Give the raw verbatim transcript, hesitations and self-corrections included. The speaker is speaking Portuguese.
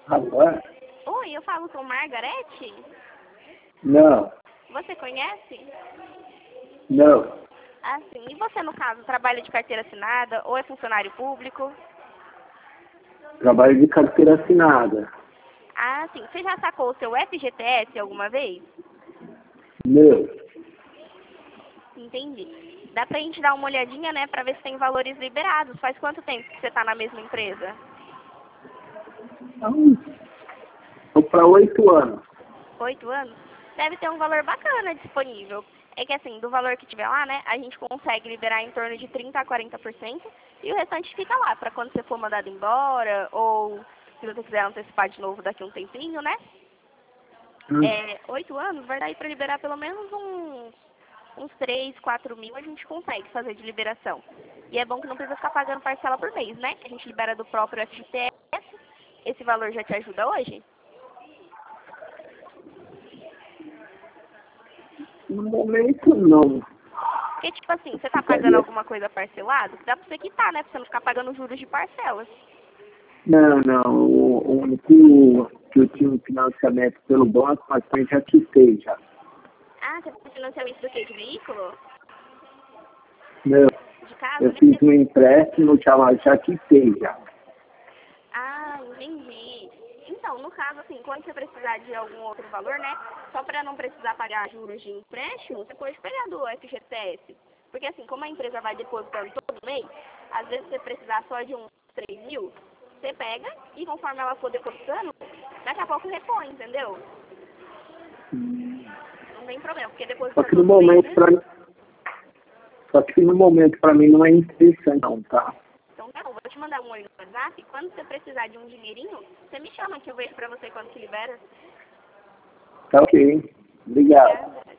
Alô? Oi, eu falo com Margarete? Não, Você conhece? não. Ah, sim. E você, no caso, trabalha de carteira assinada ou é funcionário público? Trabalho de carteira assinada. Ah, sim. Você já sacou o seu F G T S alguma vez? Não. Entendi. Dá pra gente dar uma olhadinha, né, pra ver se tem valores liberados. Faz quanto tempo que você tá na mesma empresa? Estou para oito anos. Oito anos? Deve ter um valor bacana disponível. É que assim, do valor que tiver lá, né, a gente consegue liberar em torno de trinta a quarenta por cento e o restante fica lá, pra quando você for mandado embora, ou se você quiser antecipar de novo daqui a um tempinho, né? Hum. É, oito anos, vai dar aí pra liberar pelo menos uns, uns três, quatro mil a gente consegue fazer de liberação. E é bom que não precisa ficar pagando parcela por mês, né? A gente libera do próprio F G T S. Esse valor já te ajuda hoje? No momento, não. Porque, tipo assim, você tá pagando alguma coisa parcelado, dá pra você quitar, né? Pra você não ficar pagando juros de parcelas. Não, não. O, o único que eu tinha um financiamento pelo banco, mas eu já quitei já. Ah, você tem financiamento do quê? De veículo? Não. De casa? Eu Nem fiz sei. um empréstimo, já, mas já quitei já. Ah, entendi. Então, no caso, assim, quando você precisar de algum outro valor, né? Só para não precisar pagar juros de empréstimo, você pode pegar do F G T S. Porque, assim, como a empresa vai depositando todo mês, às vezes você precisar só de uns três mil, você pega e conforme ela for depositando, daqui a pouco repõe, entendeu? Não tem problema, porque Só deposita que no todo mês, momento, né? pra, só que no momento, para mim, não é interessante, não, tá? Então tá bom, vou te mandar um oi no WhatsApp. Quando você precisar de um dinheirinho, você me chama que eu vejo pra você quando se libera. Tá ok. Obrigado. Obrigada.